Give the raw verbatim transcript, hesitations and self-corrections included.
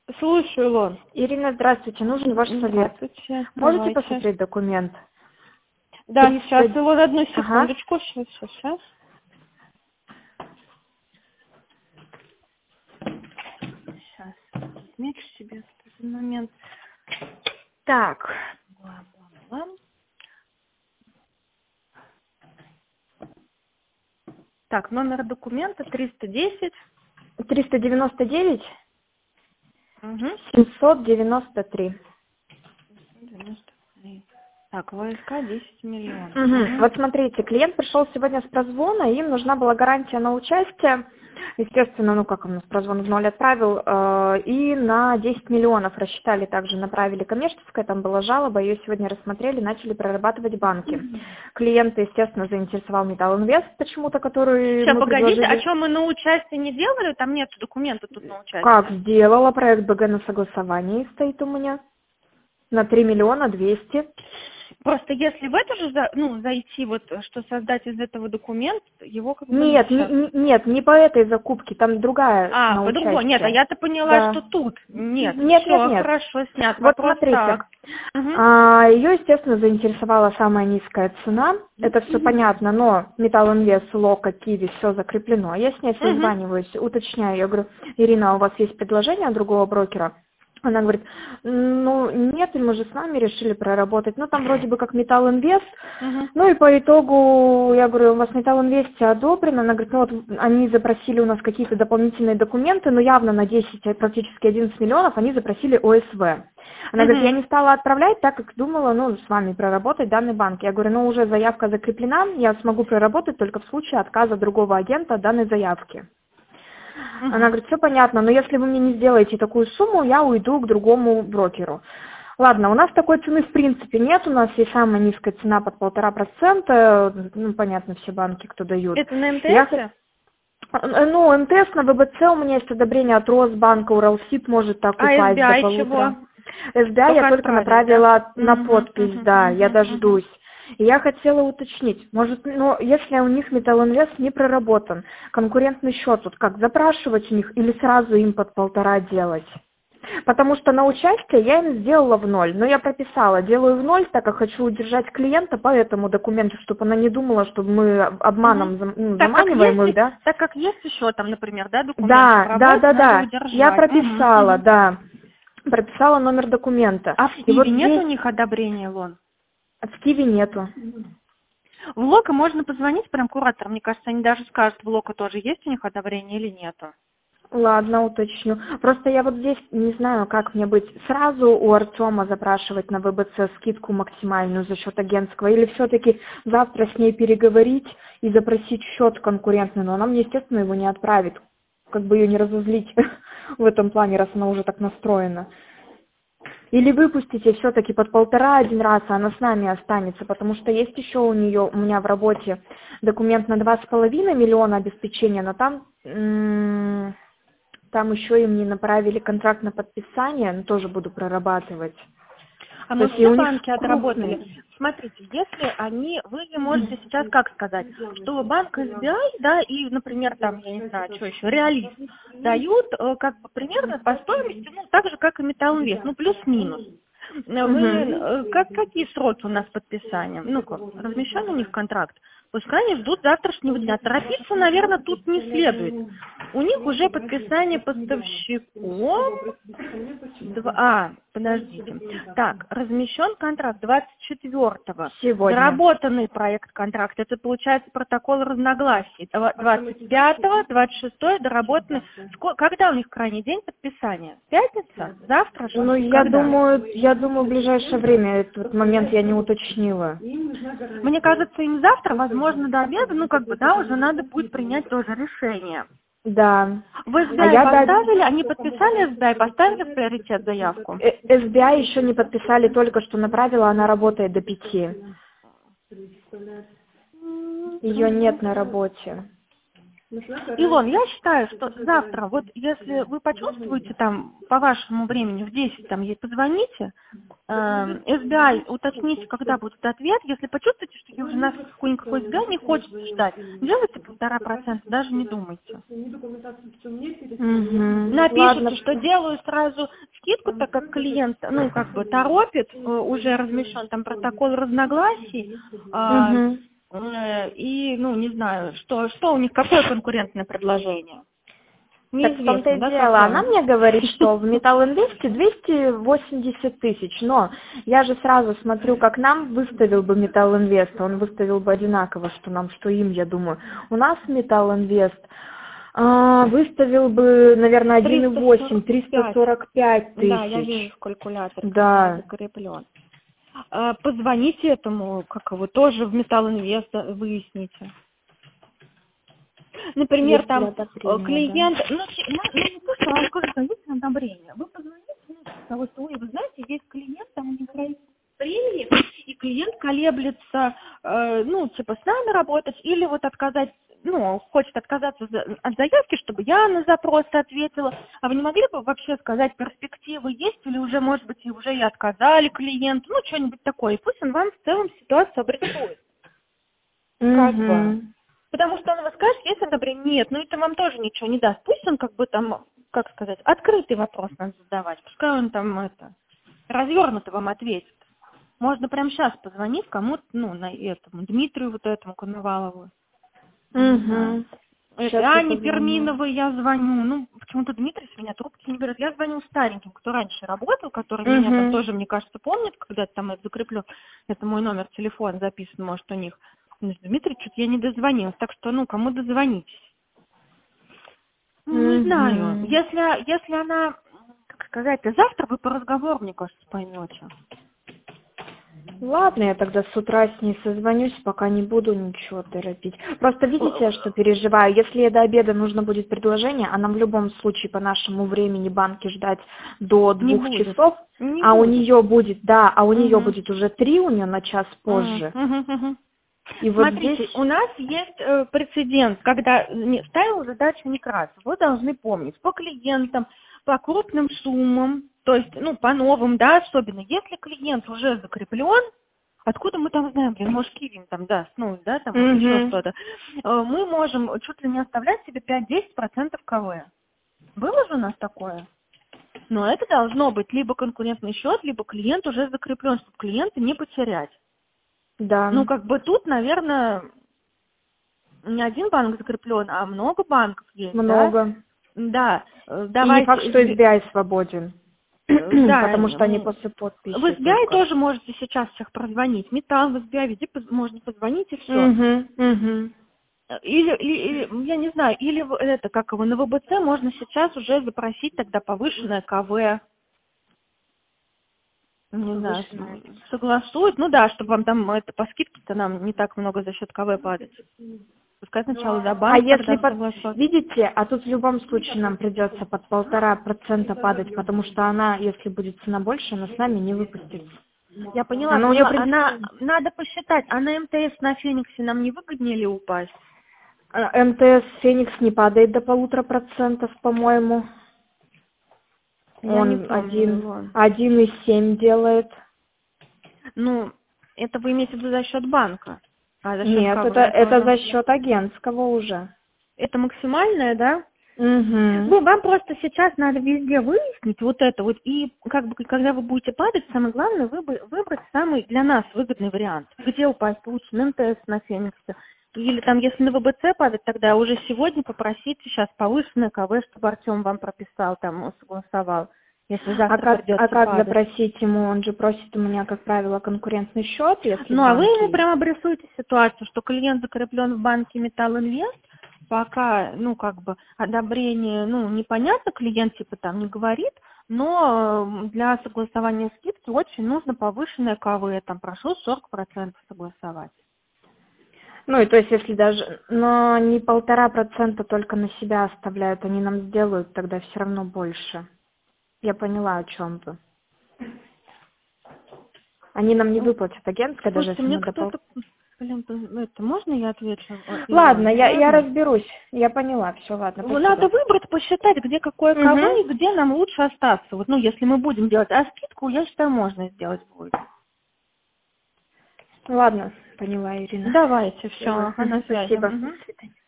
Слушаю, Лон. Ирина, здравствуйте. Нужен ваш совет. Здравствуйте. Можете Давайте. посмотреть документ? Да, триста сейчас, Илон, одну Ага. секундочку. Сейчас, сейчас, сейчас. Сейчас. Отмечу себе этот момент. Так. Бла-бла-бла. Так, номер документа триста десять. триста девяносто девять Угу. семьсот девяносто три. девяносто три. Так, ВСК десять миллионов. Угу. Мгм. Вот смотрите, клиент пришел сегодня с прозвона, им нужна была гарантия на участие. Естественно, ну как он нас прозвон в ноль отправил, э, и на десять миллионов рассчитали, также направили коммерческое, там была жалоба, ее сегодня рассмотрели, начали прорабатывать банки. Клиента, естественно, заинтересовал Металл Инвест почему-то, который Сейчас, мы погодите, предложили. а что мы на участие не делали? Там нет документа тут на участие. Как сделала, проект БГ на согласовании стоит у меня на три миллиона двести. Просто если в это же, за- ну, зайти, вот, что создать из этого документ, его как бы Нет, нет. не- не- нет, не по этой закупке, там другая А, на по-другому. Нет, а участие. я-то поняла, Да. что тут. Нет. Нет, нет, Все, нет. хорошо, снят. Вот Вопрос смотрите, так. Мгм. а, ее, естественно, заинтересовала самая низкая цена. Это все понятно, но Металл Инвест, Лока, Киви, все закреплено. Я с ней Мгм. созваниваюсь, уточняю. Я говорю: Ирина, у вас есть предложение другого брокера? Она говорит: ну нет, мы же с вами решили проработать. Ну там вроде бы как Металл Инвест. Мгм. Ну и по итогу я говорю: у вас Металл Инвест одобрено. Она говорит: ну вот они запросили у нас какие-то дополнительные документы, но явно на десять, а практически одиннадцать миллионов они запросили О С В. Она говорит: я Мгм. не стала отправлять, так как думала, ну, с вами проработать данный банк. Я говорю: ну, уже заявка закреплена, я смогу проработать только в случае отказа другого агента от данной заявки. Она Мгм. говорит: все понятно, но если вы мне не сделаете такую сумму, я уйду к другому брокеру. Ладно, у нас такой цены в принципе нет, у нас есть самая низкая цена под полтора процента, ну, понятно, все банки, кто дают. Это на Я, МТС? х- ну, М Т С на В Б Ц у меня есть одобрение от Росбанка, Уралсиб может так А упасть до С Б I чего? полутора. С Б I я Только только отправить, да? направила на Мгм, подпись, мгм, да, я мгм, мгм. дождусь. И я хотела уточнить, может, ну, если у них Металл Инвест не проработан, конкурентный счет, тут как, запрашивать у них или сразу им под полтора делать? Потому что на участие я им сделала в ноль, но я прописала, делаю в ноль, так как хочу удержать клиента по этому документу, чтобы она не думала, что мы Мгм. обманом зам- ну, Так как заманиваем их, есть, да? так как есть еще там, например, да, документы Да, да, обработать, да, надо да, я удержать. Мгм, прописала, мгм. да, прописала номер документа. А в И вот Киеве нет у здесь них одобрения, Лон? в Киеве нету. В Лока можно позвонить прям кураторам, мне кажется, они даже скажут, в Лока тоже есть у них одобрение или нету. Ладно, уточню. Просто я вот здесь не знаю, как мне быть. Сразу у Артема запрашивать на В Б Ц скидку максимальную за счет агентского, или все-таки завтра с ней переговорить и запросить счет конкурентный, но она мне, естественно, его не отправит. Как бы ее не разозлить в этом плане, раз она уже так настроена. Или выпустите все-таки под полтора один раз, а она с нами останется, потому что есть еще у нее, у меня в работе документ на два с половиной миллиона обеспечения, но там, м, там еще им не направили контракт на подписание, но тоже буду прорабатывать. А То мы есть и все у них банки отработали. крупные. Смотрите, если они, вы не можете сейчас как сказать, что банк С Б I, да, и, например, там, я не знаю, что еще, Реалист, дают э, как бы примерно по стоимости, ну, так же, как и Металл Инвест, ну, плюс-минус. Э, Вы, Мгм. э, как, какие сроки у нас подписания? Ну-ка, размещен у них контракт? Пускай они ждут завтрашнего дня. Торопиться, наверное, тут не следует. У них уже подписание поставщиком. Два, а, подождите. Так, размещен контракт двадцать четвёртого. Сегодня. Доработанный проект контракта. Это получается протокол разногласий. Два- двадцать пятого, двадцать шестого доработанный. Ско- Когда у них крайний день подписания? Пятница? Завтра же? Ну, я Когда? думаю, я думаю, в ближайшее время, этот момент я не уточнила. Мне кажется, им завтра, возможно, до обеда, ну, как бы, да, уже надо будет принять тоже решение. Да. В А С Б I я до... поставили, они подписали С Б I, поставили в приоритет заявку? Э, С Б I еще не подписали, только что направила, она работает до пяти. Ее нет на работе. Илон, я считаю, что завтра, вот если вы почувствуете там по вашему времени в десять там ей позвоните, эс би ай, уточните, когда будет ответ. Если почувствуете, что уже нас какой-никакой эс би ай не хочется ждать, делайте полтора процента, даже не думайте. Угу. Напишите, Ладно. что делаю сразу скидку, так как клиент, ну, как бы торопит, э, уже размещен там протокол разногласий, а, Угу. э, и, ну, не знаю, что, что у них, какое конкурентное предложение. Так в том-то Неизвестно, и да, дело. Она какое? мне говорит, что в Металл Инвесте двести восемьдесят тысяч, но я же сразу смотрю, как нам выставил бы Металл Инвест, он выставил бы одинаково, что нам, что им, я думаю. У нас Металл Инвест а, выставил бы, наверное, один и восемь, триста сорок пять тысяч. Да, я вижу в калькуляторе, Да. закреплен. А, позвоните этому, как его, тоже в Металл Инвест, выясните. Например, Есть ли там э, одобрение, клиент, ну, те- ну, ну, не то, что вам скажут, что есть одобрение. Вы позвоните, ну, того, что, ой, вы знаете, есть клиент, там у него есть премии, и клиент колеблется, э, ну, типа, с нами работать, или вот отказать, ну, хочет отказаться за- от заявки, чтобы я на запрос ответила. А вы не могли бы вообще сказать, перспективы есть, или уже, может быть, и уже и отказали клиенту, ну, что-нибудь такое, и пусть он вам в целом ситуацию обрисует. да? Как бы. Угу. Потому что он вам скажет, есть одобрение, нет, ну это вам тоже ничего не даст. Пусть он как бы там, как сказать, открытый вопрос надо задавать. Пускай он там это, развернуто вам ответит. Можно прямо сейчас позвонить кому-то, ну, на этому, Дмитрию вот этому Коновалову. Не знаю. Угу. Это Сейчас я Ане позвоню. Перминовой я звоню. Ну, почему-то Дмитрий с меня трубки не берет. Я звоню стареньким, кто раньше работал, который меня там Угу. тоже, мне кажется, помнит, когда там это закреплю. Это мой номер телефона записан, может, у них. Ну, Дмитрий, что-то я не дозвонилась. Так что, ну, кому дозвонитесь? Ну, не знаю. Угу. Если, если она, как сказать, завтра вы по разговору, мне кажется, поймете. Ладно, я тогда с утра с ней созвонюсь, пока не буду ничего торопить. Просто видите, я что переживаю. Если ей до обеда нужно будет предложение, а нам в любом случае по нашему времени банки ждать до Не двух будет. часов, Не а у будет. нее будет, да, а у нее Мгм. будет уже три, у нее на час позже. Мгм, мгм. И вот Смотрите, здесь... у нас есть э, прецедент, когда не, ставил задачу Некрасов. Вы должны помнить, по клиентам, по крупным суммам, то есть, ну, по новым, да, особенно, если клиент уже закреплен, откуда мы там знаем, блин, может, Кивин там даст, ну, да, там еще Мгм. что-то, э, мы можем чуть ли не оставлять себе пять-десять процентов КВ. Было же у нас такое? Но это должно быть либо конкурентный счет, либо клиент уже закреплен, чтобы клиента не потерять. Ну, Да, как бы тут, наверное, не один банк закреплен, а много банков есть, да? много. Да, э, И не факт, давайте, что сби- эс би ай свободен, э, да, потому что они м, после в подписи эс би ай только. тоже можете сейчас всех прозвонить. Металл в эс би ай, везде поз- можно позвонить и все. Угу, угу. Или, или- или, я не знаю, или в- это, как его, на вэ бэ цэ можно сейчас уже запросить тогда повышенное КВ. Не знаю, Повышенная. с- согласуют. Ну да, чтобы вам там это по скидке-то нам не так много за счет КВ падать. Пускай сначала за А банк если тогда под... согласуют. Видите, а тут в любом случае нам придется под полтора процента падать, потому что она, если будет цена больше, она с нами не выпустится. Я поняла, Она у нее поняла. Она, принципиально... надо посчитать, а на эм тэ эс на Фениксе нам не выгоднее ли упасть? А, эм тэ эс Феникс не падает до полутора процентов, по-моему. Я не Он помню один, его. один и семь делает. Ну, это вы имеете в виду за счет банка? А за счет Нет, КВ это, это тоже? за счет агентского уже. Это максимальное, да? Угу. Ну, вам просто сейчас надо везде выяснить вот это вот, и как бы, когда вы будете падать, самое главное выбрать, выбрать самый для нас выгодный вариант. Где упасть лучше, на эм тэ эс, на Фениксе. Или там, если на вэ бэ цэ падать, тогда уже сегодня попросите сейчас повышенное КВ, чтобы Артем вам прописал, там, согласовал, если А завтра как, а придется как падать. запросить ему? Он же просит у меня, как правило, конкурентный счет, если в Ну, а вы банке ему есть. прямо обрисуете ситуацию, что клиент закреплен в банке Металл Инвест, пока, ну, как бы, одобрение, ну, непонятно, клиент типа там не говорит, но э, для согласования скидки очень нужно повышенное КВ, там, прошу сорок процентов согласовать. Ну, и то есть, если даже, но не полтора процента только на себя оставляют, они нам сделают тогда все равно больше. Я поняла, о чем вы. Они нам не Ну, выплатят агентское, даже слушайте, если мне мы до пол... кто-то Блин, это можно я отвечу? Ладно, я, я разберусь. Я поняла, все, ладно. Спасибо. Надо выбрать, посчитать, где какое кого Угу. и где нам лучше остаться. Вот, ну, если мы будем делать, а скидку, я считаю, можно сделать будет. Ладно, поняла, Ирина. Давайте, все, на связи. Спасибо. Угу. До свидания.